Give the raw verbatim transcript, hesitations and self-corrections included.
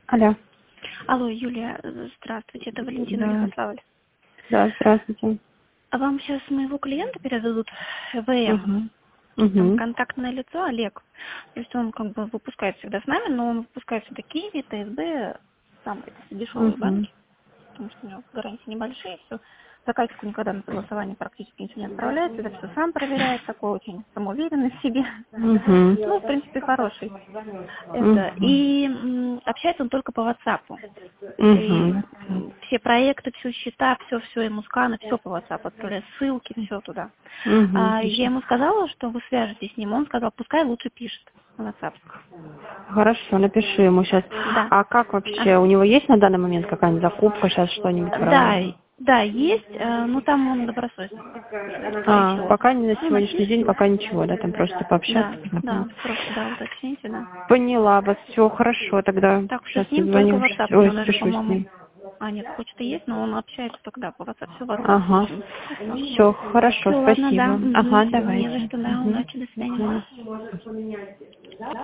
Алло. Алло, Юлия, здравствуйте, это Валентина Да. Ярославль. Да, здравствуйте. А вам сейчас моего клиента передадут ВМ. Угу. Там Угу. контактное лицо Олег. То есть он как бы выпускает всегда с нами, но он выпускает всегда Киви, ТСБ, там эти дешевые Угу. банки, потому что у него гарантии небольшие, все. Заказчику никогда на согласование практически ничего не отправляется, это все сам проверяет, такой очень самоуверенный в себе. Угу. Ну, в принципе, хороший. Это. Угу. И м, общается он только по WhatsApp. И Угу. м, все проекты, все счета, все, все ему сканы, все по WhatsApp отправляет, ссылки, все туда. Угу. А, я ему сказала, что вы свяжетесь с ним, он сказал, пускай лучше пишет на WhatsApp. Хорошо, напишу ему сейчас. Да. А как вообще, Ага. у него есть на данный момент какая-нибудь закупка, сейчас что-нибудь Да, правильно? да, есть, э, но там он добросовестно пишет свои А, счета. пока не на Ну, сегодняшний день, пока ничего, да, там просто пообщаться. да, да, просто, да, уточните, да. Поняла вас, все хорошо, тогда Так что сейчас с ним только созвоню, WhatsApp, у ой, него даже, спешу с по-моему, ним. а, нет, почта есть, но он общается тогда по WhatsApp, все WhatsApp. Ага, все хорошо, Все, ладно, да. спасибо. Угу. Ага, Не за давайте. что, да, Угу. удачи, до До свидания. свидания.